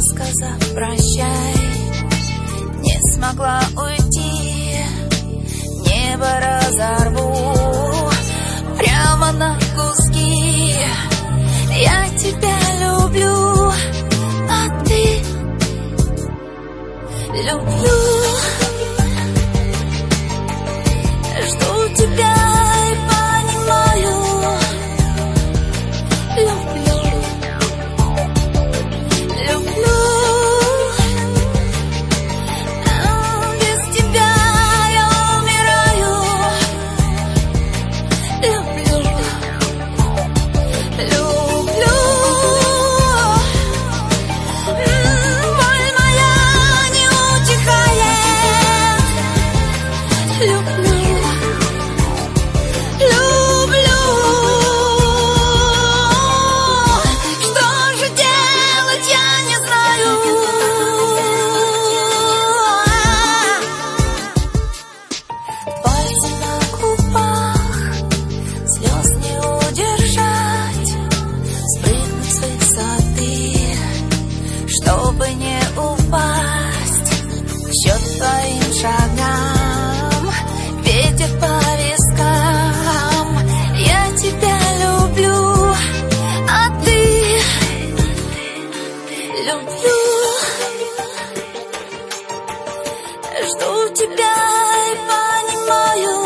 сказав прощай, не смогла уйти. Небо разорву прямо на куски. Я тебя люблю, а ты люблю. Жду тебя и понимаю, люблю, люблю. Без тебя я умираю, люблю, люблю. Боль моя не утихает, люблю. Чтобы не упасть к счет твоим шагам, ветер по вискам. Я тебя люблю, а ты люблю. Жду тебя и понимаю,